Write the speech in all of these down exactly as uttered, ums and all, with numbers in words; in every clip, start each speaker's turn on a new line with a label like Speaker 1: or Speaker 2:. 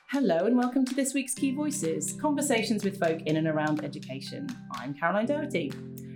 Speaker 1: Hello and welcome to this week's Key Voices, conversations with folk in and around education. I'm Caroline Doherty.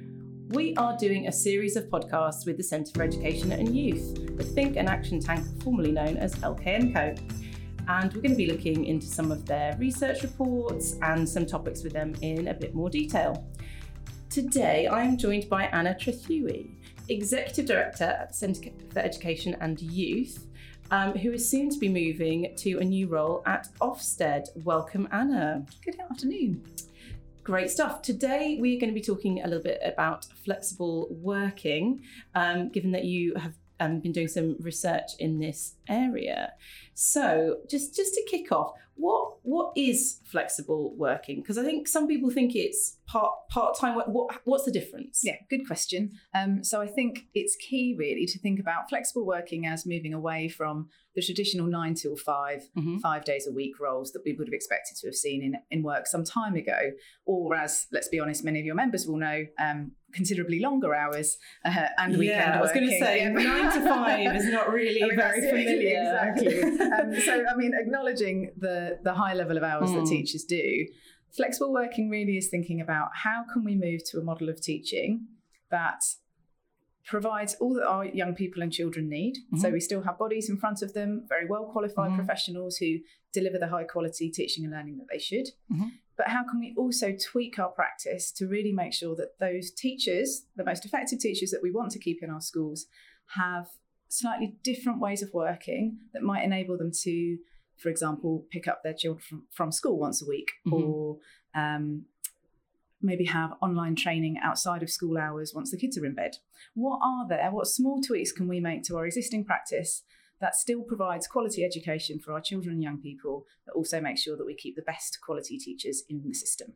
Speaker 1: We are doing a series of podcasts with the Centre for Education and Youth, the Think and Action Tank, formerly known as L K and Co. And we're going to be looking into some of their research reports and some topics with them in a bit more detail. Today, I am joined by Anna Trethewey, Executive Director at the Centre for Education and Youth, Um, who is soon to be moving to a new role at Ofsted. Welcome, Anna.
Speaker 2: Good afternoon.
Speaker 1: Great stuff. Today, we're going to be talking a little bit about flexible working, um, given that you have um, been doing some research in this area. So just, just to kick off, what what is flexible working? Because I think some people think it's part, part-time work. What, what's the difference?
Speaker 2: Yeah, good question. Um, so I think it's key really to think about flexible working as moving away from the traditional nine till five, mm-hmm. five days a week roles that we would have expected to have seen in, in work some time ago, or as, let's be honest, many of your members will know, um, considerably longer hours uh, and weekend
Speaker 1: yeah, I was
Speaker 2: working.
Speaker 1: going to say,
Speaker 2: yeah.
Speaker 1: nine to five is not really I mean, very familiar.
Speaker 2: Exactly. um, so, I mean, acknowledging the, the high level of hours mm. that teachers do, flexible working really is thinking about how can we move to a model of teaching that provides all that our young people and children need. Mm-hmm. So we still have bodies in front of them, very well qualified mm-hmm. professionals who deliver the high quality teaching and learning that they should. Mm-hmm. But how can we also tweak our practice to really make sure that those teachers, the most effective teachers that we want to keep in our schools, have slightly different ways of working that might enable them to, for example, pick up their children from, from school once a week mm-hmm. or um, maybe have online training outside of school hours once the kids are in bed. What are there? What small tweaks can we make to our existing practice that still provides quality education for our children and young people, that also makes sure that we keep the best quality teachers in the system?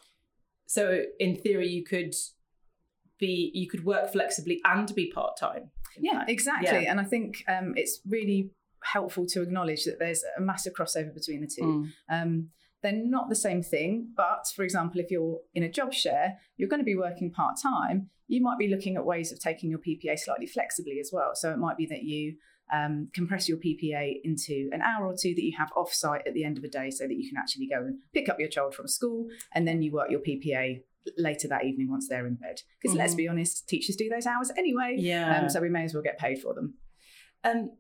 Speaker 1: So in theory, you could be, you could work flexibly and be part-time.
Speaker 2: Yeah,
Speaker 1: fact.
Speaker 2: exactly.
Speaker 1: Yeah.
Speaker 2: And I think um, it's really helpful to acknowledge that there's a massive crossover between the two. Mm. Um, they're not the same thing, but for example, if you're in a job share, you're going to be working part-time, you might be looking at ways of taking your P P A slightly flexibly as well. So it might be that you um, compress your P P A into an hour or two that you have off-site at the end of the day so that you can actually go and pick up your child from school, and then you work your P P A later that evening once they're in bed. Because mm-hmm. let's be honest, teachers do those hours anyway,
Speaker 1: yeah.
Speaker 2: um, so we may as well get paid for them.
Speaker 1: Um,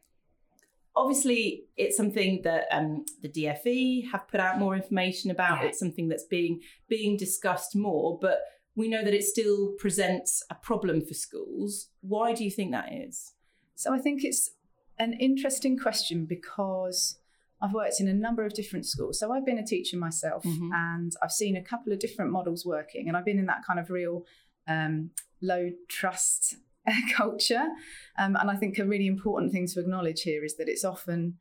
Speaker 1: Obviously, it's something that um, the D F E have put out more information about. Yeah. It's something that's being being discussed more, but we know that it still presents a problem for schools. Why do you think that is?
Speaker 2: So I think it's an interesting question because I've worked in a number of different schools. So I've been a teacher myself mm-hmm. and I've seen a couple of different models working, and I've been in that kind of real um, low trust culture. Um, and I think a really important thing to acknowledge here is that it's often,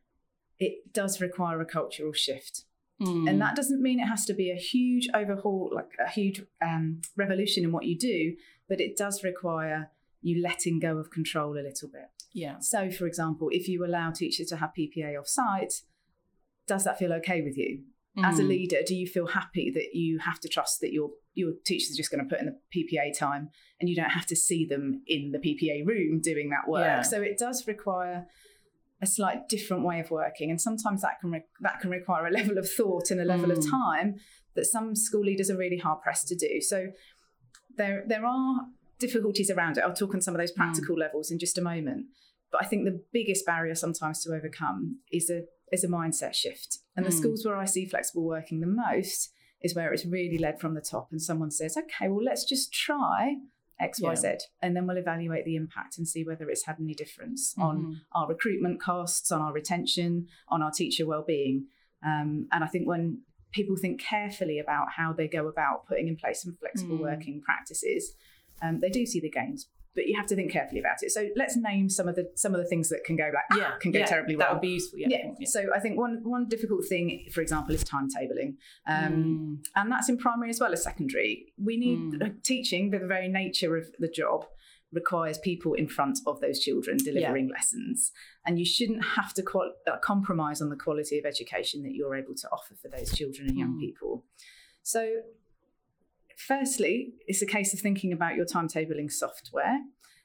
Speaker 2: it does require a cultural shift. Mm. And that doesn't mean it has to be a huge overhaul, like a huge um, revolution in what you do, but it does require you letting go of control a little bit.
Speaker 1: Yeah.
Speaker 2: So for example, if you allow teachers to have P P A off site, does that feel okay with you? Mm. As a leader, do you feel happy that you have to trust that your your teachers are just going to put in the P P A time and you don't have to see them in the P P A room doing that work? Yeah. So it does require a slight different way of working, and sometimes that can re- that can require a level of thought and a level mm. of time that some school leaders are really hard pressed to do. So there there are difficulties around it. I'll talk on some of those practical mm. levels in just a moment. But I think the biggest barrier sometimes to overcome is a is a mindset shift. And mm. the schools where I see flexible working the most is where it's really led from the top, and someone says, okay, well, let's just try X, Y, Z, and then we'll evaluate the impact and see whether it's had any difference mm-hmm. on our recruitment costs, on our retention, on our teacher wellbeing. Um, and I think when people think carefully about how they go about putting in place some flexible mm. working practices, um, they do see the gains. But you have to think carefully about it. So let's name some of the some of the things that can go like yeah, ah, can go
Speaker 1: yeah,
Speaker 2: terribly well.
Speaker 1: That would be useful. Yeah.
Speaker 2: yeah. yeah. So I think one one difficult thing, for example, is timetabling, um, mm. and that's in primary as well as secondary. We need mm. teaching. The very nature of the job requires people in front of those children delivering yeah. lessons, and you shouldn't have to qual- uh, compromise on the quality of education that you're able to offer for those children and young mm. people. So firstly, it's a case of thinking about your timetabling software.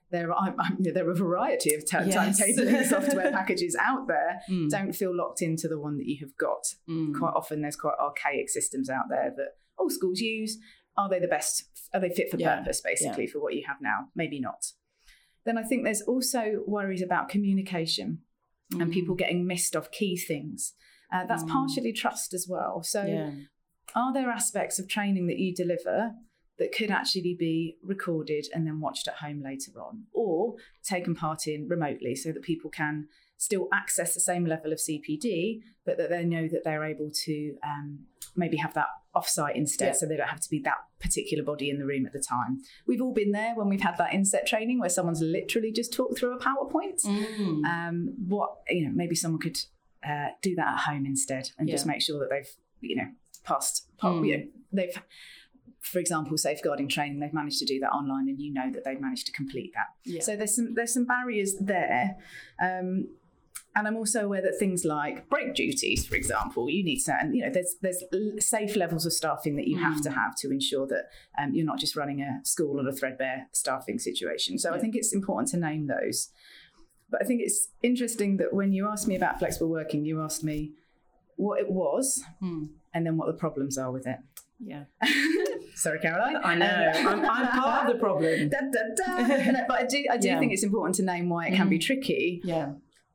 Speaker 2: there are I, I, there are a variety of t-
Speaker 1: yes.
Speaker 2: timetabling software packages out there.
Speaker 1: Mm.
Speaker 2: Don't feel locked into the one that you have got.
Speaker 1: Mm.
Speaker 2: Quite often there's quite archaic systems out there that all schools use. Are they the best? Are they fit for
Speaker 1: yeah.
Speaker 2: purpose, basically,
Speaker 1: yeah.
Speaker 2: for what you have now? Maybe not. Then I think there's also worries about communication mm. and people getting missed of key things. Uh, that's mm. partially trust as well. So
Speaker 1: yeah.
Speaker 2: are there aspects of training that you deliver that could actually be recorded and then watched at home later on, or taken part in remotely so that people can still access the same level of C P D, but that they know that they're able to um, maybe have that offsite instead, yeah. so they don't have to be that particular body in the room at the time. We've all been there when we've had that inset training where someone's literally just talked through a PowerPoint. Mm. Um, what, you know, maybe someone could uh, do that at home instead and yeah. just make sure that they've, you know, passed, mm. you know, they've, for example, safeguarding training, they've managed to do that online and you know that they've managed to complete that. Yeah. So there's some there's some barriers there. Um, and I'm also aware that things like break duties, for example, you need certain, you know, there's there's safe levels of staffing that you mm. have to have to ensure that um, you're not just running a school on a threadbare staffing situation. So yeah. I think it's important to name those. But I think it's interesting that when you asked me about flexible working, you asked me what it was mm. and then what the problems are with it.
Speaker 1: Yeah.
Speaker 2: Sorry, Caroline.
Speaker 1: I know. I'm, I'm part of the problem.
Speaker 2: da, da, da. No, but I do, I do yeah. think it's important to name why it can mm. be tricky.
Speaker 1: Yeah.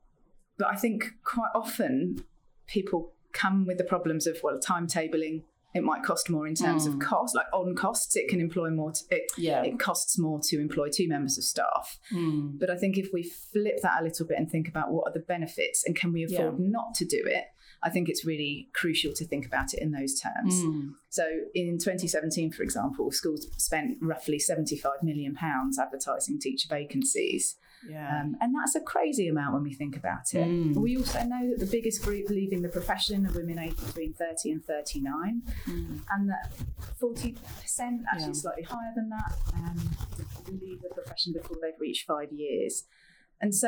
Speaker 2: But I think quite often people come with the problems of, well, timetabling, it might cost more in terms mm. of cost, like on costs, it can employ more, to, it, yeah. it costs more to employ two members of staff. Mm. But I think if we flip that a little bit and think about what are the benefits and can we afford yeah. not to do it, I think it's really crucial to think about it in those terms. Mm. So in twenty seventeen, for example, schools spent roughly seventy-five million pounds advertising teacher vacancies. Yeah. Um, and that's a crazy amount when we think about it. Mm. We also know that the biggest group leaving the profession are women aged between thirty and thirty-nine, mm. and that forty percent, actually yeah. slightly higher than that, um, leave the profession before they've reached five years. And so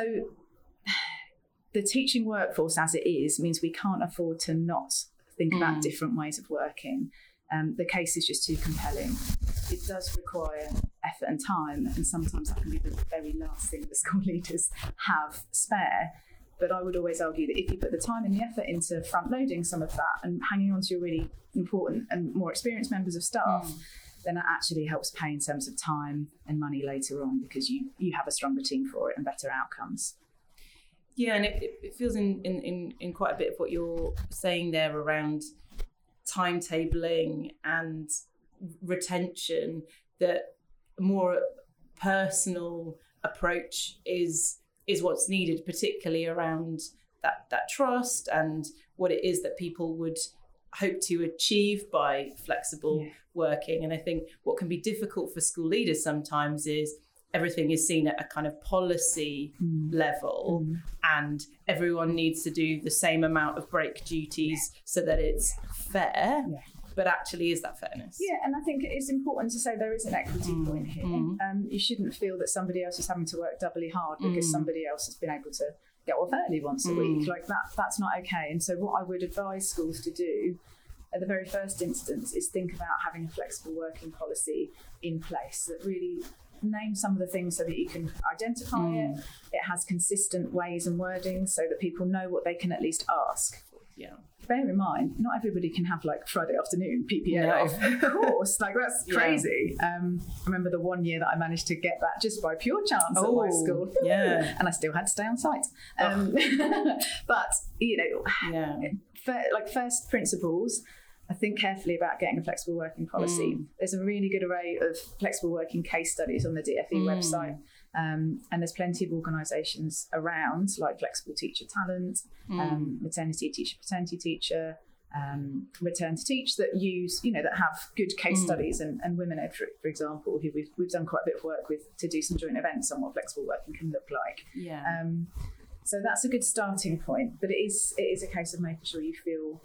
Speaker 2: the teaching workforce as it is means we can't afford to not think mm. about different ways of working. Um, the case is just too compelling. It does require effort and time, and sometimes that can be the very last thing that school leaders have spare. But I would always argue that if you put the time and the effort into front loading some of that and hanging on to your really important and more experienced members of staff, mm. then that actually helps pay in terms of time and money later on, because you you have a stronger team for it and better outcomes.
Speaker 1: Yeah, and it, it feels in, in, in, in quite a bit of what you're saying there around timetabling and retention, that a more personal approach is is what's needed, particularly around that that trust and what it is that people would hope to achieve by flexible yeah. working. And I think what can be difficult for school leaders sometimes is everything is seen at a kind of policy mm. level mm. and everyone needs to do the same amount of break duties yeah. so that it's fair. Yeah. But actually, is that fairness?
Speaker 2: Yeah, and I think it is important to say there is an equity mm. point here. Mm. Um, you shouldn't feel that somebody else is having to work doubly hard because mm. somebody else has been able to get off early once mm. a week. Like that, that's not okay. And so what I would advise schools to do at the very first instance is think about having a flexible working policy in place that really name some of the things so that you can identify mm. it. It has consistent ways and wording so that people know what they can at least ask.
Speaker 1: Yeah.
Speaker 2: Bear in mind, not everybody can have like Friday afternoon P P A
Speaker 1: no.
Speaker 2: off. Of course, like that's crazy. Yeah. Um, I remember the one year that I managed to get that just by pure chance oh, at my school.
Speaker 1: Yeah.
Speaker 2: And I still had to stay on site. Um, oh. But, you know,
Speaker 1: yeah.
Speaker 2: for, like first principles, I think carefully about getting a flexible working policy. Mm. There's a really good array of flexible working case studies on the D F E mm. website. Um, and there's plenty of organisations around, like Flexible Teacher Talent, mm. um, Maternity Teacher, Paternity Teacher, um, Return to Teach, that use, you know, that have good case mm. studies, and, and Women Ed, for, for example, who we've we've done quite a bit of work with to do some joint events on what flexible working can look like.
Speaker 1: Yeah.
Speaker 2: Um, so that's a good starting point, but it is it is a case of making sure you feel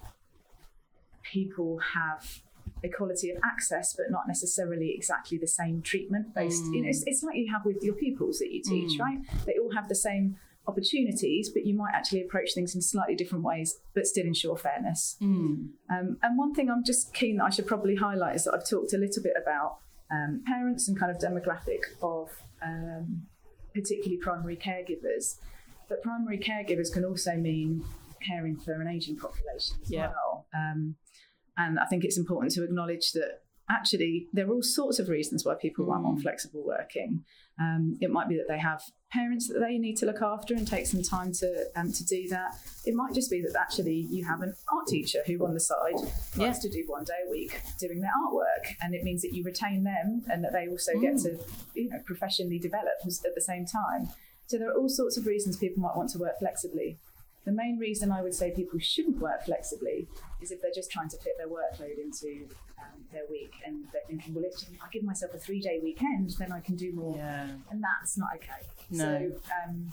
Speaker 2: people have equality of access, but not necessarily exactly the same treatment based. Mm. You know, it's, it's like you have with your pupils that you teach, mm. right? They all have the same opportunities, but you might actually approach things in slightly different ways, but still ensure fairness. Mm. Um, and one thing I'm just keen that I should probably highlight is that I've talked a little bit about um, parents and kind of demographic of um, particularly primary caregivers. But primary caregivers can also mean caring for an ageing population as
Speaker 1: yeah.
Speaker 2: well. Um, and I think it's important to acknowledge that actually there are all sorts of reasons why people mm. might want flexible working. Um, it might be that they have parents that they need to look after and take some time to um, to do that. It might just be that actually you have an art teacher who on the side likes yeah. to do one day a week doing their artwork, and it means that you retain them and that they also mm. get to, you know, professionally develop at the same time. So there are all sorts of reasons people might want to work flexibly. The main reason I would say people shouldn't work flexibly is if they're just trying to fit their workload into um, their week, and they're thinking, well, if I give myself a three-day weekend, then I can do more.
Speaker 1: Yeah.
Speaker 2: And that's not okay.
Speaker 1: No.
Speaker 2: So um,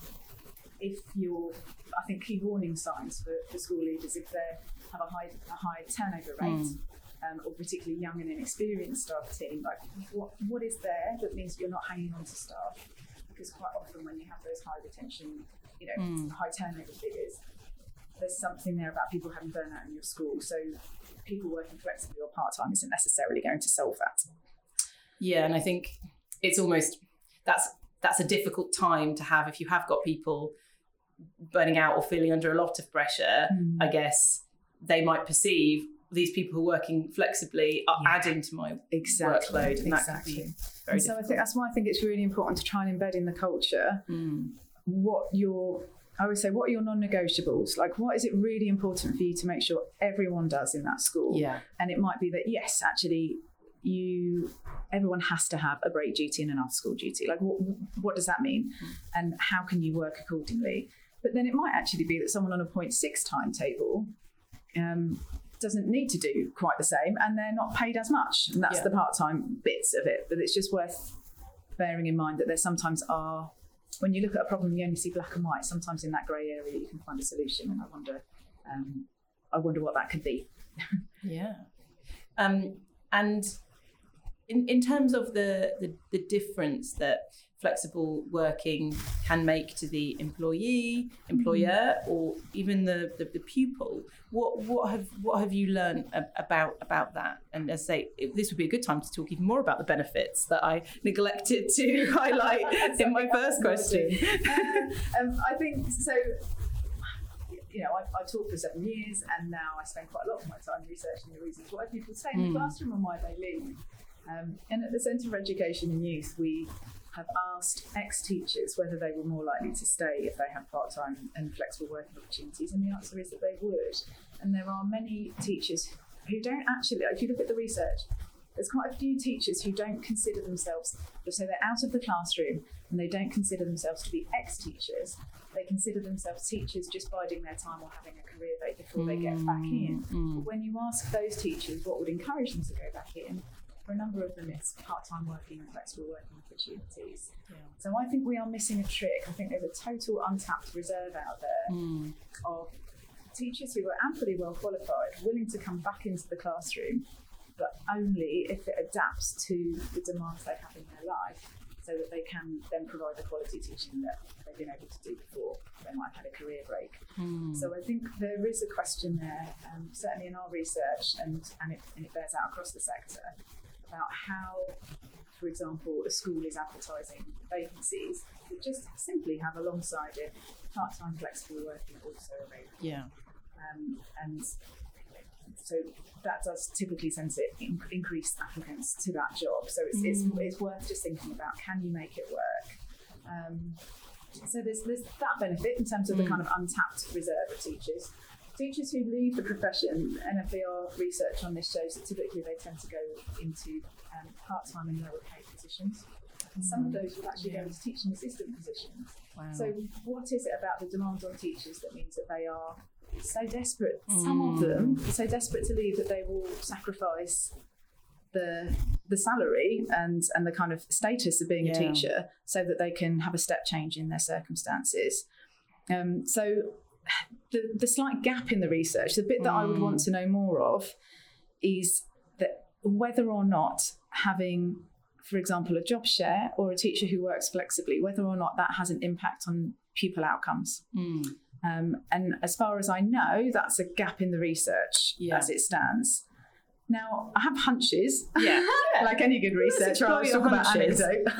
Speaker 2: if you're, I think key warning signs for, for school leaders, if they have a high a high turnover rate, mm. um, or particularly young and inexperienced staff team, like what what is there that means you're not hanging on to staff? Because quite often when you have those high retention, you know, mm. high turnover figures, there's something there about people having burnout in your school. So people working flexibly or part-time isn't necessarily going to solve that.
Speaker 1: Yeah, and I think it's almost, that's that's a difficult time to have if you have got people burning out or feeling under a lot of pressure. Mm. I guess they might perceive these people who are working flexibly are yeah. adding to my
Speaker 2: exactly.
Speaker 1: workload. And
Speaker 2: exactly.
Speaker 1: that could be very
Speaker 2: and so I think that's why I think it's really important to try and embed in the culture mm. what your, I would say, what are your non-negotiables? Like, what is it really important for you to make sure everyone does in that school?
Speaker 1: Yeah.
Speaker 2: And it might be that, yes, actually, you, everyone has to have a break duty and an after-school duty. Like, what, what does that mean? Mm. And how can you work accordingly? But then it might actually be that someone on a point six timetable um, doesn't need to do quite the same, and they're not paid as much. And that's yeah. the part-time bits of it. But it's just worth bearing in mind that there sometimes are, when you look at a problem, you only see black and white. Sometimes in that grey area, you can find a solution. And I wonder, um, I wonder what that could be.
Speaker 1: yeah. Um, and in, in terms of the, the, the difference that flexible working can make to the employee, employer, or even the, the, the pupil, what what have what have you learned about about that? And as I say, it, this would be a good time to talk even more about the benefits that I neglected to highlight in my first question.
Speaker 2: um, I think so. You know, I, I taught for seven years, and now I spend quite a lot of my time researching the reasons why people stay in the mm. classroom and why they leave. Um, and at the Centre for Education and Youth, we have asked ex-teachers whether they were more likely to stay if they had part-time and flexible working opportunities, and the answer is that they would. And there are many teachers who don't actually, if you look at the research, there's quite a few teachers who don't consider themselves, so they're out of the classroom and they don't consider themselves to be ex-teachers. They consider themselves teachers just biding their time or having a career break before mm, they get back in. Mm. But when you ask those teachers what would encourage them to go back in, for a number of them it's part-time working and flexible working opportunities. Yeah. So I think we are missing a trick. I think there's a total untapped reserve out there mm. of teachers who are amply well qualified, willing to come back into the classroom, but only if it adapts to the demands they have in their life, so that they can then provide the quality teaching that they've been able to do before they might have had a career break. Mm. So I think there is a question there, um, certainly in our research, and, and, it, and it bears out across the sector, about how, for example, a school is advertising vacancies that just simply have alongside it part-time flexible working also available.
Speaker 1: Yeah.
Speaker 2: Um, and so that does typically send it in, increase applicants to that job. So it's, mm. it's it's worth just thinking about, can you make it work? Um, so there's there's that benefit in terms of mm. the kind of untapped reserve of teachers. Teachers who leave the profession, N F E R research on this shows that typically they tend to go into um, part-time and lower paid positions. And some of those will actually yeah. go into teaching assistant positions. Wow. So what is it about the demands on teachers that means that they are so desperate, mm. some of them, so desperate to leave that they will sacrifice the the salary and, and the kind of status of being yeah. a teacher so that they can have a step change in their circumstances. Um, so the, the slight gap in the research, the bit that mm. I would want to know more of, is that whether or not having, for example, a job share or a teacher who works flexibly, whether or not that has an impact on pupil outcomes. Mm. Um, and as far as I know, that's a gap in the research yeah. as it stands. Now, I have hunches,
Speaker 1: yeah, yeah.
Speaker 2: like any good researcher. I always talk about
Speaker 1: hunches.
Speaker 2: anecdote.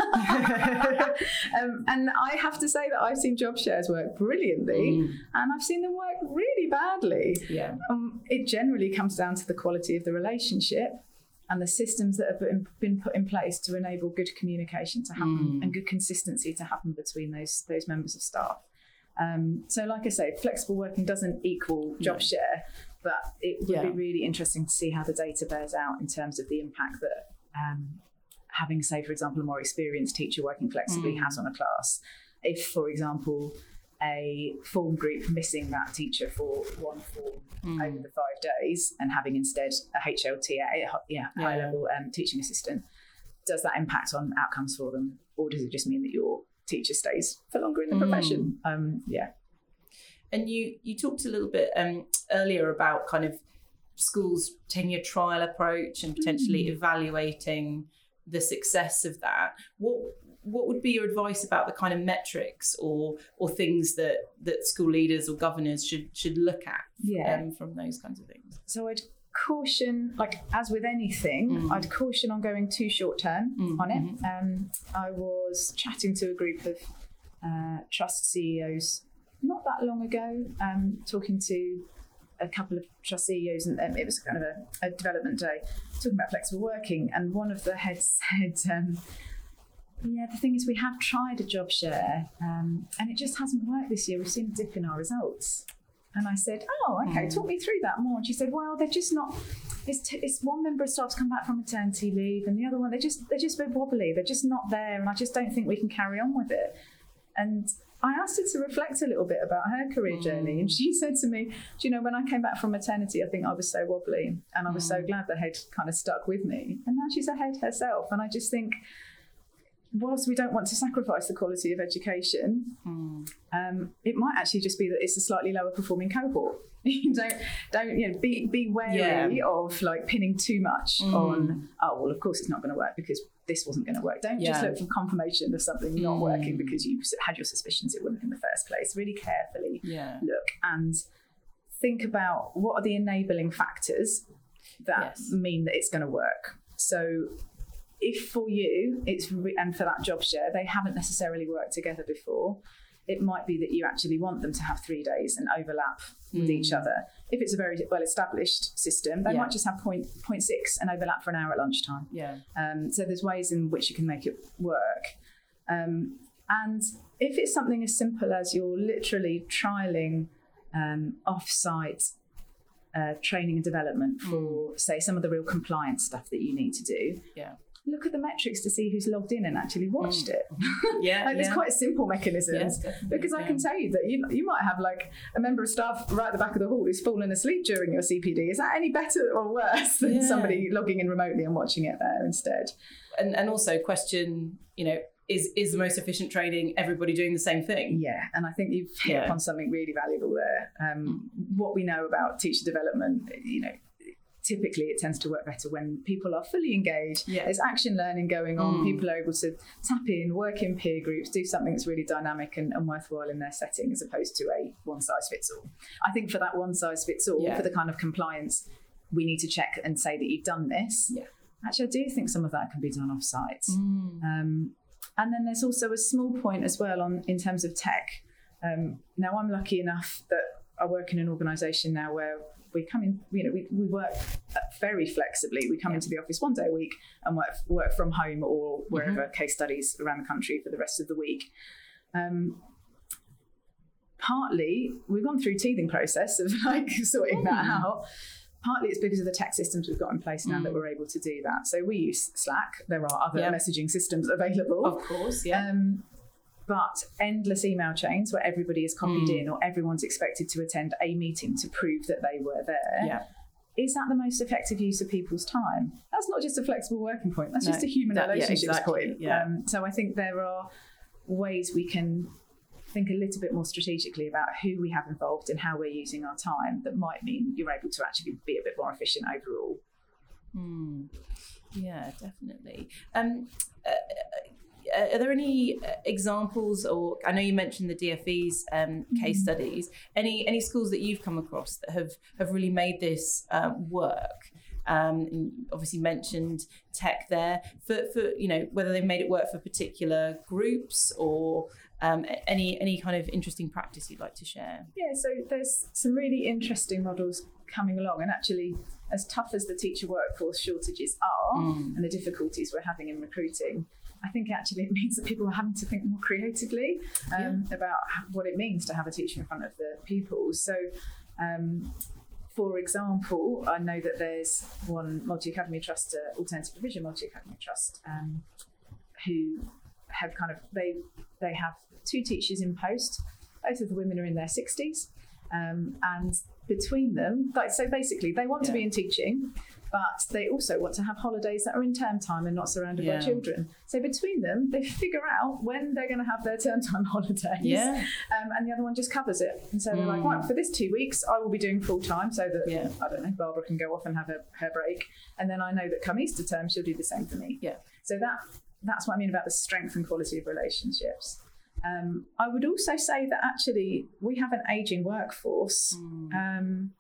Speaker 2: um, and I have to say that I've seen job shares work brilliantly, mm. and I've seen them work really badly.
Speaker 1: Yeah.
Speaker 2: Um, it generally comes down to the quality of the relationship and the systems that have been, been put in place to enable good communication to happen mm. and good consistency to happen between those those members of staff. Um, so like I say, flexible working doesn't equal job no. share, but it would yeah. be really interesting to see how the data bears out in terms of the impact that um, having, say, for example, a more experienced teacher working flexibly mm. has on a class. If, for example, a form group missing that teacher for one form mm. over the five days and having instead a H L T A, yeah, yeah. high-level um, teaching assistant, does that impact on outcomes for them? Or does it just mean that your teacher stays for longer in the mm. profession? Um, yeah.
Speaker 1: And you you talked a little bit um, earlier about kind of schools taking a trial approach and potentially mm. evaluating the success of that. What what would be your advice about the kind of metrics or or things that, that school leaders or governors should should look at yeah. um, from those kinds of things?
Speaker 2: So I'd caution, like as with anything, mm. I'd caution on going too short term mm. on it. Mm-hmm. Um, I was chatting to a group of uh, trust C E Os not that long ago, um, talking to a couple of trust C E Os, and um, it was kind of a, a development day, talking about flexible working, and one of the heads said, um, yeah, the thing is we have tried a job share um, and it just hasn't worked this year. We've seen a dip in our results. And I said, oh, okay, mm. talk me through that more. And she said, well, they're just not, it's, t- it's one member of staff's come back from maternity leave and the other one, they're just, they're just a bit wobbly. They're just not there. And I just don't think we can carry on with it. And I asked her to reflect a little bit about her career mm. journey. And she said to me, do you know, when I came back from maternity, I think I was so wobbly. And I was mm. so glad the head kind of stuck with me. And now she's a head herself. And I just think, whilst we don't want to sacrifice the quality of education, mm. um, it might actually just be that it's a slightly lower performing cohort. You don't, don't, you know, be be wary yeah. of like pinning too much mm. on. Oh well, of course it's not going to work because this wasn't going to work. Don't yeah. just look for confirmation of something mm. not working because you had your suspicions it wouldn't in the first place. Really carefully yeah. look and think about what are the enabling factors that yes. mean that it's going to work. So if for you, it's re- and for that job share, they haven't necessarily worked together before, it might be that you actually want them to have three days and overlap mm. with each other. If it's a very well-established system, they yeah. might just have point, point six and overlap for an hour at lunchtime.
Speaker 1: Yeah. Um,
Speaker 2: so there's ways in which you can make it work. Um, and if it's something as simple as you're literally trialling um, off-site uh, training and development for, mm. say, some of the real compliance stuff that you need to do,
Speaker 1: yeah.
Speaker 2: look at the metrics to see who's logged in and actually watched mm. it.
Speaker 1: Yeah,
Speaker 2: like,
Speaker 1: yeah.
Speaker 2: It's quite a simple mechanism
Speaker 1: yes,
Speaker 2: because I
Speaker 1: yeah.
Speaker 2: can tell you that you you might have like a member of staff right at the back of the hall who's fallen asleep during your C P D. Is that any better or worse than yeah. somebody logging in remotely and watching it there instead?
Speaker 1: And and also question, you know, is is the most efficient training everybody doing the same thing?
Speaker 2: Yeah, and I think you've hit yeah. upon something really valuable there. Um, mm. What we know about teacher development, you know, typically it tends to work better when people are fully engaged. Yeah. There's action learning going on. Mm. People are able to tap in, work in peer groups, do something that's really dynamic and, and worthwhile in their setting as opposed to a one size fits all. I think for that one size fits all, yeah. for the kind of compliance, we need to check and say that you've done this.
Speaker 1: Yeah.
Speaker 2: Actually, I do think some of that can be done off site.
Speaker 1: Mm.
Speaker 2: Um, and then there's also a small point as well on in terms of tech. Um, now, I'm lucky enough that I work in an organisation now where we come in, you know, we, we work very flexibly. We come yeah. into the office one day a week and work work from home or wherever mm-hmm. case studies around the country for the rest of the week. Um, partly, we've gone through teething process of like sorting mm. that out. Partly it's because of the tech systems we've got in place now mm. that we're able to do that. So we use Slack. There are other yeah. messaging systems available.
Speaker 1: Of course, yeah.
Speaker 2: Um, but endless email chains where everybody is copied mm. in or everyone's expected to attend a meeting to prove that they were there.
Speaker 1: Yeah.
Speaker 2: Is that the most effective use of people's time? That's not just a flexible working point. That's no, just a human that, relationships yeah, exactly. point.
Speaker 1: Yeah.
Speaker 2: Um, so I think there are ways we can think a little bit more strategically about who we have involved and how we're using our time that might mean you're able to actually be a bit more efficient overall.
Speaker 1: Mm. Yeah, definitely. Um, uh, are there any examples, or I know you mentioned the D F E's um, case mm. studies, any any schools that you've come across that have, have really made this uh, work Um, and obviously mentioned tech there for, for, you know, whether they've made it work for particular groups or um, any any kind of interesting practice you'd like to share.
Speaker 2: Yeah, so there's some really interesting models coming along, and actually as tough as the teacher workforce shortages are mm. and the difficulties we're having in recruiting, I think actually it means that people are having to think more creatively um, yeah. about what it means to have a teacher in front of the pupils. So um, for example, I know that there's one multi-academy trust, uh, Alternative Provision Multi-Academy Trust, um, who have kind of, they they have two teachers in post. Both of the women are in their sixties. Um, and between them, like, so basically they want yeah. to be in teaching, but they also want to have holidays that are in term time and not surrounded yeah. by children. So between them, they figure out when they're going to have their term time holidays,
Speaker 1: yeah.
Speaker 2: um, and the other one just covers it. And so they're mm. like, right, for this two weeks, I will be doing full time so that, yeah. I don't know, Barbara can go off and have her, her break. And then I know that come Easter term, she'll do the same for me.
Speaker 1: Yeah.
Speaker 2: So that that's what I mean about the strength and quality of relationships. Um, I would also say that actually we have an ageing workforce, mm. um,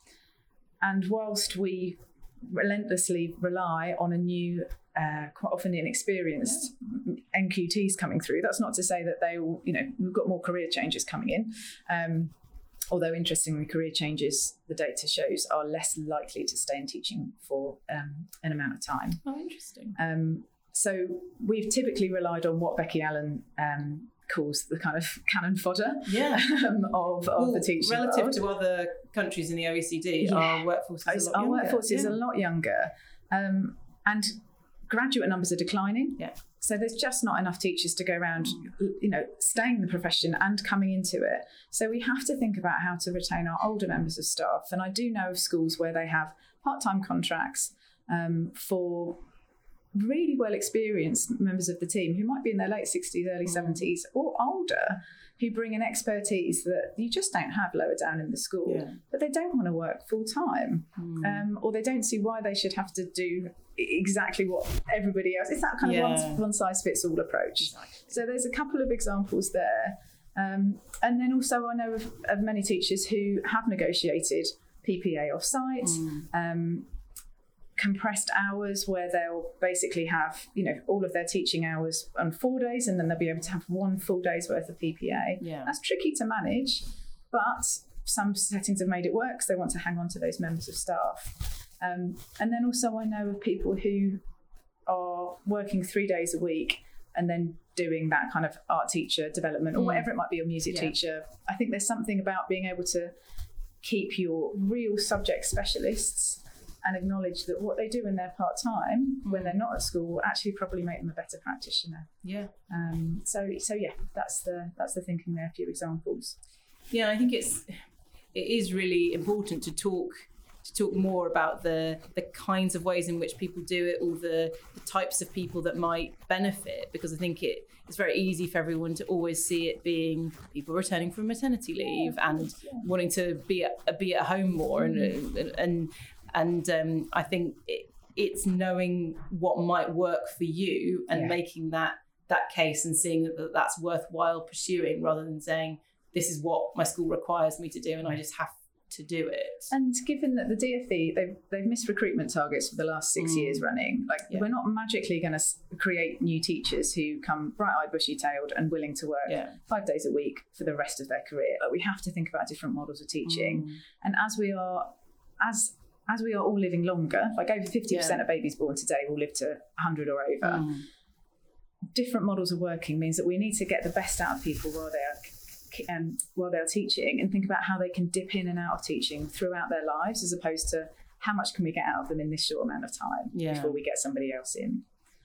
Speaker 2: and whilst we relentlessly rely on a new, uh, quite often inexperienced yeah. N Q Ts coming through, that's not to say that they will, you know, we've got more career changes coming in. Um, although interestingly, career changes, the data shows, are less likely to stay in teaching for um, an amount of time.
Speaker 1: Oh, interesting.
Speaker 2: Um, so we've typically relied on what Becky Allen um, calls the kind of cannon fodder
Speaker 1: yeah.
Speaker 2: um, of, of well, the teaching
Speaker 1: relative
Speaker 2: world.
Speaker 1: To other countries in the O E C D, yeah. our workforce is a lot
Speaker 2: our
Speaker 1: younger.
Speaker 2: workforce is yeah. a lot younger, um, and graduate numbers are declining.
Speaker 1: Yeah.
Speaker 2: So there's just not enough teachers to go around, you know, staying in the profession and coming into it. So we have to think about how to retain our older members of staff. And I do know of schools where they have part-time contracts um, for really well experienced members of the team who might be in their late sixties, early seventies or older, who bring an expertise that you just don't have lower down in the school,
Speaker 1: yeah.
Speaker 2: but they don't want to work full time, mm. um, or they don't see why they should have to do exactly what everybody else. It's that kind yeah. of one, one size fits all approach.
Speaker 1: Exactly.
Speaker 2: So there's a couple of examples there. Um, and then also I know of, of many teachers who have negotiated P P A off-site, mm. um, compressed hours where they'll basically have, you know, all of their teaching hours on four days and then they'll be able to have one full day's worth of P P A.
Speaker 1: Yeah.
Speaker 2: That's tricky to manage, but some settings have made it work, so they want to hang on to those members of staff. Um, and then also I know of people who are working three days a week and then doing that kind of art teacher development or mm. whatever it might be, or music yeah. teacher. I think there's something about being able to keep your real subject specialists and acknowledge that what they do in their part-time mm. when they're not at school will actually probably make them a better practitioner.
Speaker 1: Yeah.
Speaker 2: Um, so so yeah, that's the that's the thinking there, a few examples.
Speaker 1: Yeah, I think it's it is really important to talk to talk more about the the kinds of ways in which people do it, all the, the types of people that might benefit, because I think it it's very easy for everyone to always see it being people returning from maternity leave yeah, and course, yeah. wanting to be at, be at home more mm. and and And um, I think it, it's knowing what might work for you and yeah. making that that case and seeing that that's worthwhile pursuing, rather than saying, this is what my school requires me to do and I just have to do it.
Speaker 2: And given that the D F E, they've, they've missed recruitment targets for the last six mm. years running, like yeah. we're not magically going to create new teachers who come bright-eyed, bushy-tailed and willing to work yeah. five days a week for the rest of their career. Like, we have to think about different models of teaching. Mm. And as we are, as As we are all living longer, like over fifty percent yeah. of babies born today will live to one hundred or over, mm. different models of working means that we need to get the best out of people while they are um, while they're teaching, and think about how they can dip in and out of teaching throughout their lives, as opposed to how much can we get out of them in this short amount of time yeah. before we get somebody else in.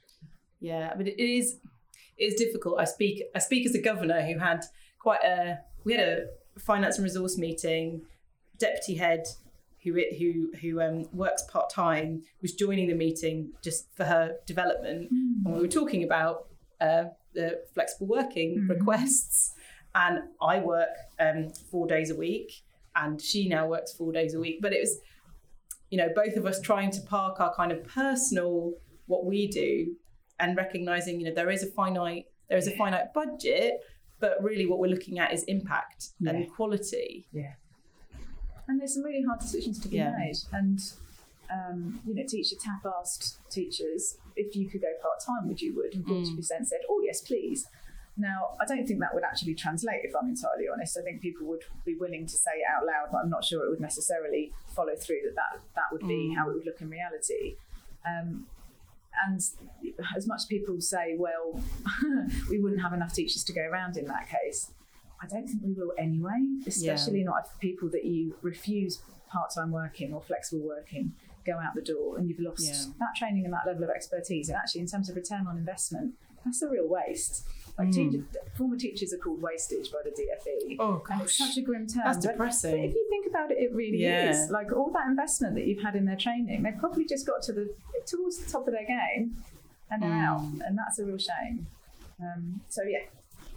Speaker 1: Yeah, but it is it is difficult. I speak I speak as a governor who had quite a we had a finance and resource meeting, deputy head who who who um, works part-time was joining the meeting just for her development. Mm. And we were talking about uh, the flexible working mm. requests. And I work um, four days a week and she now works four days a week. But it was, you know, both of us trying to park our kind of personal, what we do, and recognising, you know, there is a finite, there is a finite budget, but really what we're looking at is impact yeah. and quality.
Speaker 2: Yeah. And there's some really hard decisions to be
Speaker 1: yeah.
Speaker 2: made. And um, you know, Teacher Tapp asked teachers if you could go part-time, would you would? And forty percent mm. said, oh, yes, please. Now, I don't think that would actually translate, if I'm entirely honest. I think people would be willing to say it out loud, but I'm not sure it would necessarily follow through that that, that would be mm. how it would look in reality. Um, and as much as people say, well, we wouldn't have enough teachers to go around in that case, I don't think we will anyway, especially yeah. not if people that you refuse part-time working or flexible working go out the door and you've lost yeah. that training and that level of expertise. And actually, in terms of return on investment, that's a real waste. Like mm. teachers, former teachers are called wastage by the D F E.
Speaker 1: Oh gosh,
Speaker 2: and it's such a grim term.
Speaker 1: That's depressing.
Speaker 2: But, but if you think about it, it really
Speaker 1: yeah.
Speaker 2: is. Like all that investment that you've had in their training, they've probably just got to the towards the top of their game, and they're mm. out, and that's a real shame. Um, so yeah.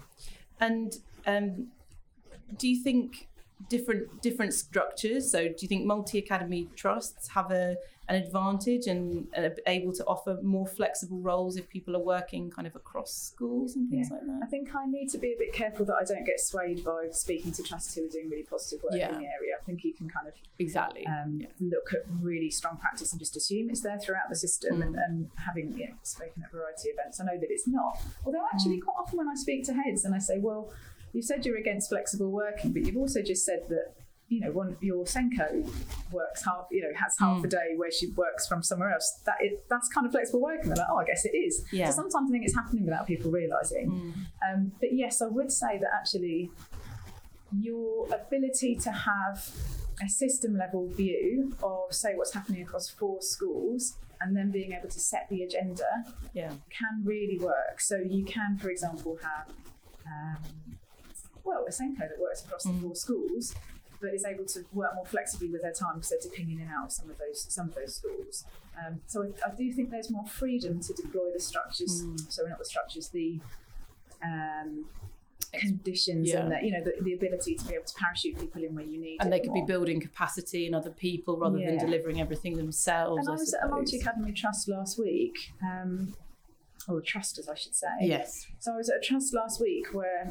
Speaker 1: And um, do you think different different structures? So do you think multi-academy trusts have a an advantage and are able to offer more flexible roles if people are working kind of across schools and things yeah. like that?
Speaker 2: I think I need to be a bit careful that I don't get swayed by speaking to trusts who are doing really positive work yeah. in the area. I think you can kind of
Speaker 1: exactly
Speaker 2: um, yeah. look at really strong practice and just assume it's there throughout the system. Mm. and, and having you know, spoken at a variety of events, I know that it's not. Although actually mm. quite often when I speak to heads and I say, well, you said you're against flexible working, but you've also just said that you know, one your Senko works half, you know, has half mm. a day where she works from somewhere else. That it, that's kind of flexible working. They're like, oh, I guess it is.
Speaker 1: Yeah.
Speaker 2: So sometimes I think it's happening without people realising. Mm. Um, but yes, I would say that actually your ability to have a system level view of, say, what's happening across four schools and then being able to set the agenda
Speaker 1: yeah.
Speaker 2: can really work. So you can, for example, have, um, well, a Senko that works across mm. the four schools, but is able to work more flexibly with their time because they're dipping in and out of some of those some of those schools. Um, so I, I do think there's more freedom to deploy the structures. Mm. Sorry, not the structures, the um, conditions yeah. and the, you know the, the ability to be able to parachute people in where you need.
Speaker 1: And
Speaker 2: it
Speaker 1: they could
Speaker 2: more.
Speaker 1: be building capacity in other people rather yeah. than delivering everything themselves.
Speaker 2: And I, I was
Speaker 1: suppose.
Speaker 2: at a multi-academy trust last week, um, or trust as I should say.
Speaker 1: Yes.
Speaker 2: So I was at a trust last week where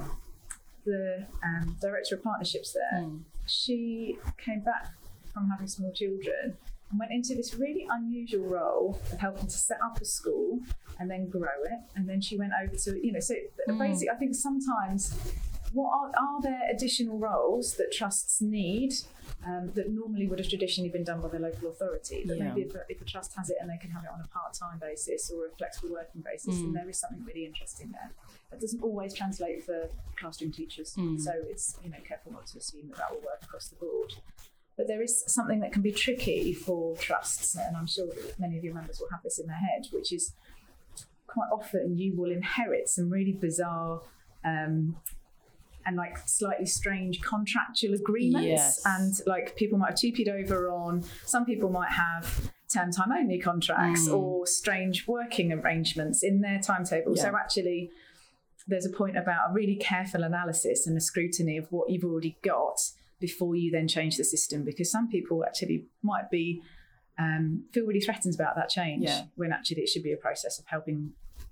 Speaker 2: the um, director of partnerships there, mm. she came back from having small children and went into this really unusual role of helping to set up a school and then grow it. And then she went over to, you know, so mm. basically I think sometimes what are, are there additional roles that trusts need um, that normally would have traditionally been done by the local authority, that yeah. maybe if a, if a trust has it and they can have it on a part-time basis or a flexible working basis, mm. then there is something really interesting there. That doesn't always translate for classroom teachers, mm. so it's, you know, careful not to assume that that will work across the board. But there is something that can be tricky for trusts, and I'm sure that many of your members will have this in their head, which is quite often you will inherit some really bizarre um, and like slightly strange contractual agreements.
Speaker 1: Yes.
Speaker 2: And like people might have two P'd over on, some people might have term time only contracts mm. or strange working arrangements in their timetable. Yeah. So actually there's a point about a really careful analysis and a scrutiny of what you've already got before you then change the system, because some people actually might be um, feel really threatened about that change
Speaker 1: yeah.
Speaker 2: when actually it should be a process of helping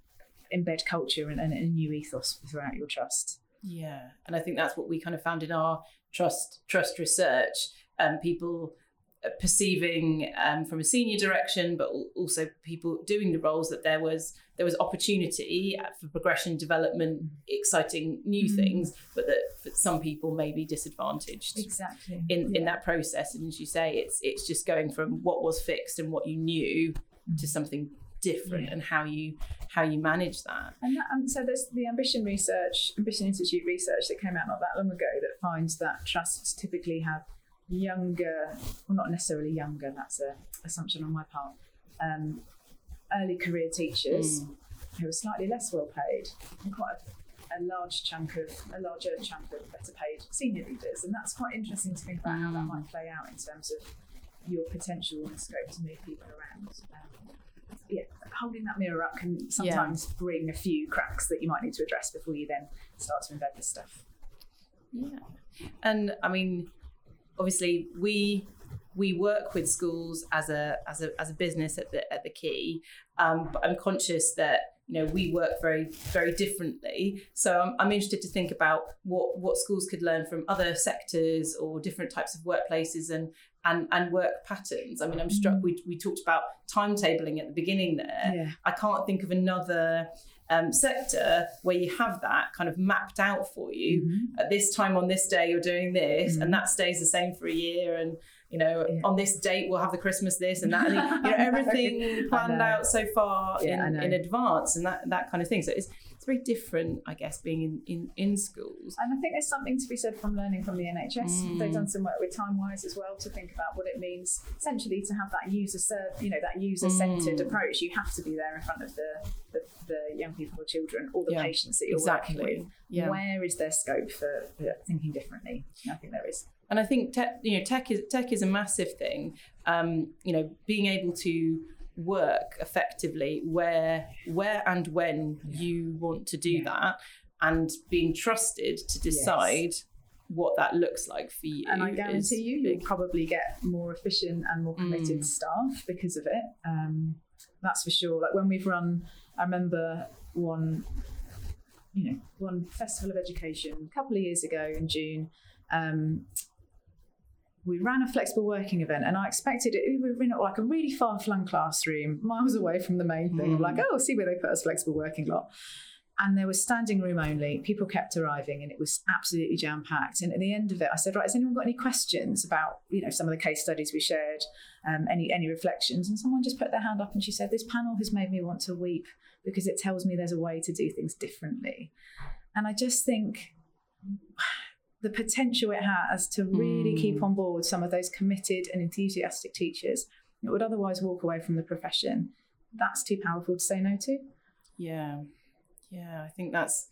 Speaker 2: embed culture and, and a new ethos throughout your trust.
Speaker 1: Yeah, and I think that's what we kind of found in our trust trust research. Um, people perceiving um, from a senior direction, but also people doing the roles, that there was there was opportunity for progression, development, exciting new mm. things, but that for some people may be disadvantaged
Speaker 2: exactly
Speaker 1: in,
Speaker 2: yeah.
Speaker 1: in that process. And as you say, it's it's just going from what was fixed and what you knew mm. to something different, yeah. and how you how you manage that.
Speaker 2: And that, um, so there's the Ambition research, Ambition Institute research that came out not that long ago that finds that trusts typically have younger, well not necessarily younger, that's an assumption on my part, um, early career teachers mm. who are slightly less well paid, and quite a, a large chunk of, a larger chunk of better paid senior leaders. And that's quite interesting to think about mm. how that might play out in terms of your potential and scope to move people around. Um, yeah, holding that mirror up can sometimes yeah. bring a few cracks that you might need to address before you then start to embed this stuff.
Speaker 1: Yeah, and I mean, obviously we we work with schools as a as a as a business at the at the Key, um, but I'm conscious that you know, we work very, very differently. So I'm, I'm interested to think about what, what schools could learn from other sectors or different types of workplaces and and, and work patterns. I mean, I'm struck, we, we talked about timetabling at the beginning there.
Speaker 2: Yeah.
Speaker 1: I can't think of another um, sector where you have that kind of mapped out for you. Mm-hmm. At this time on this day, you're doing this, mm-hmm. and that stays the same for a year. And you know, yeah. on this date, we'll have the Christmas this and that, and you know, everything planned out so far yeah, in, in advance and that, that kind of thing. So it's it's very different, I guess, being in, in, in schools.
Speaker 2: And I think there's something to be said from learning from the N H S. Mm. They've done some work with TimeWise as well to think about what it means, essentially, to have that user served, you know, that user-centred mm. approach. You have to be there in front of the, the, the young people or children or the yeah, patients that you're
Speaker 1: exactly.
Speaker 2: working with.
Speaker 1: Yeah.
Speaker 2: Where is there scope for, for thinking differently? I think there is.
Speaker 1: And I think tech, you know, tech is tech is a massive thing. Um, you know, being able to work effectively where, where and when yeah. you want to do yeah. that, and being trusted to decide yes. what that looks like for you.
Speaker 2: And I guarantee you,
Speaker 1: big.
Speaker 2: you'll probably get more efficient and more committed mm. staff because of it. Um, that's for sure. Like when we've run, I remember one, you know, one Festival of Education a couple of years ago in June. Um, we ran a flexible working event, and I expected it. We were in like a really far-flung classroom, miles away from the main thing. Mm. I'm like, oh, see where they put us flexible working lot. And there was standing room only. People kept arriving, and it was absolutely jam-packed. And at the end of it, I said, right, has anyone got any questions about, you know, some of the case studies we shared, um, any any reflections? And someone just put their hand up and she said, this panel has made me want to weep because it tells me there's a way to do things differently. And I just think the potential it has to really mm. keep on board some of those committed and enthusiastic teachers that would otherwise walk away from the profession, that's too powerful to say no to.
Speaker 1: Yeah. Yeah, I think that's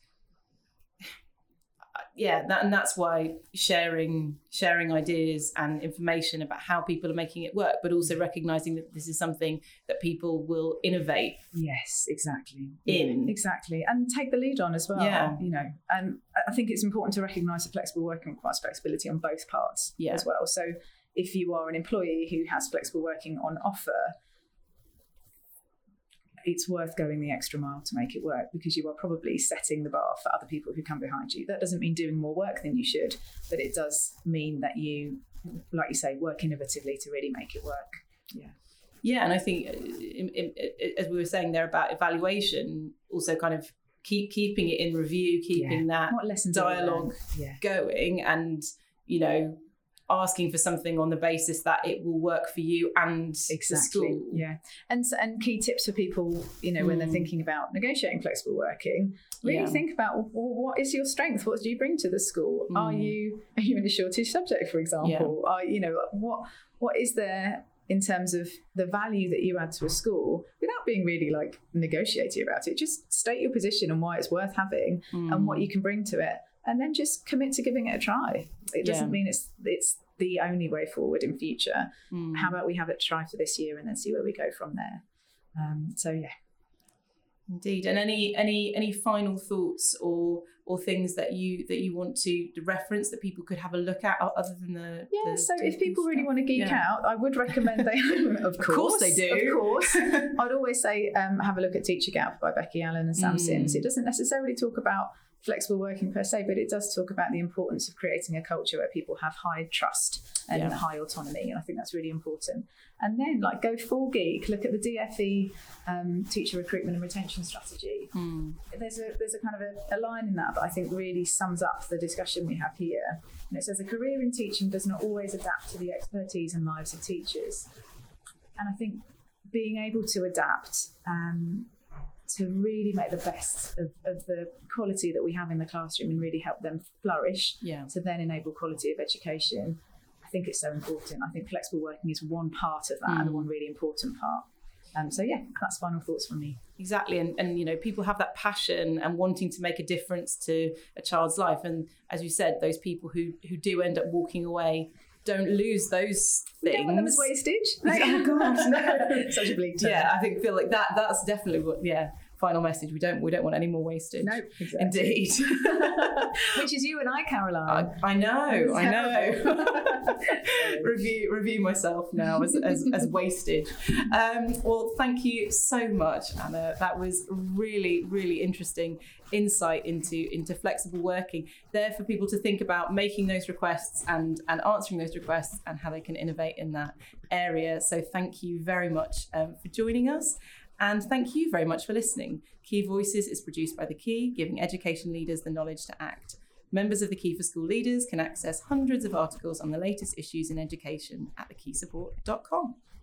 Speaker 1: yeah, that, and that's why sharing sharing ideas and information about how people are making it work, but also recognizing that this is something that people will innovate.
Speaker 2: Yes, exactly.
Speaker 1: In
Speaker 2: exactly, and take the lead on as well.
Speaker 1: Yeah,
Speaker 2: you know, and I think it's important to recognise that flexible working requires flexibility on both parts
Speaker 1: yeah.
Speaker 2: as well. So if you are an employee who has flexible working on offer, it's worth going the extra mile to make it work, because you are probably setting the bar for other people who come behind you. That doesn't mean doing more work than you should, but it does mean that you, like you say, work innovatively to really make it work. Yeah.
Speaker 1: Yeah, and I think, in, in, in, as we were saying there about evaluation, also kind of keep keeping it in review, keeping
Speaker 2: yeah.
Speaker 1: that
Speaker 2: what lessons
Speaker 1: dialogue
Speaker 2: yeah.
Speaker 1: going, and, you know, asking for something on the basis that it will work for you and
Speaker 2: exactly.
Speaker 1: the school.
Speaker 2: Yeah. And and key tips for people, you know, when mm. they're thinking about negotiating flexible working, really yeah. think about, well, what is your strength? What do you bring to the school? Mm. Are you are you in a shortage subject, for example? Yeah. Are you know, what what is there in terms of the value that you add to a school without being really like negotiating about it? Just state your position and why it's worth having mm. and what you can bring to it. And then just commit to giving it a try. It doesn't yeah. mean it's it's the only way forward in future. Mm. How about we have it try for this year and then see where we go from there? Um, so yeah,
Speaker 1: indeed. And any any any final thoughts or or things that you that you want to reference that people could have a look at other than the
Speaker 2: yeah.
Speaker 1: The
Speaker 2: so if people really want to geek
Speaker 1: yeah.
Speaker 2: out, I would recommend they. of, course,
Speaker 1: of course they do.
Speaker 2: Of course, I'd always say um, have a look at Teacher Gap by Becky Allen and Sam mm. Sims. It doesn't necessarily talk about flexible working per se, but it does talk about the importance of creating a culture where people have high trust and yeah. high autonomy, and I think that's really important. And then like go full geek, look at the D F E um, teacher recruitment and retention strategy. Mm. There's a there's a kind of a, a line in that that I think really sums up the discussion we have here. And it says a career in teaching does not always adapt to the expertise and lives of teachers. And I think being able to adapt um, to really make the best of, of the quality that we have in the classroom and really help them flourish
Speaker 1: yeah.
Speaker 2: to then enable quality of education. I think it's so important. I think flexible working is one part of that mm. and one really important part. Um, so yeah, that's final thoughts from me.
Speaker 1: Exactly. And, and, you know, people have that passion and wanting to make a difference to a child's life. And as you said, those people who, who do end up walking away don't lose those things.
Speaker 2: We don't want them as wastage. Oh God, no. Such a bleak term.
Speaker 1: Yeah, I think feel like that. That's definitely what. Yeah, final message. We don't we don't want any more wastage.
Speaker 2: No, exactly.
Speaker 1: Indeed.
Speaker 2: Which is you and I, Caroline.
Speaker 1: I, I know, I know. review review myself now as as, as wastage. Um, well, thank you so much, Anna. That was really, really interesting insight into into flexible working, there for people to think about making those requests and and answering those requests and how they can innovate in that area. So thank you very much um, for joining us, and thank you very much for listening. Key Voices is produced by The Key, giving education leaders the knowledge to act. Members of the Key for School Leaders can access hundreds of articles on the latest issues in education at the key support dot com.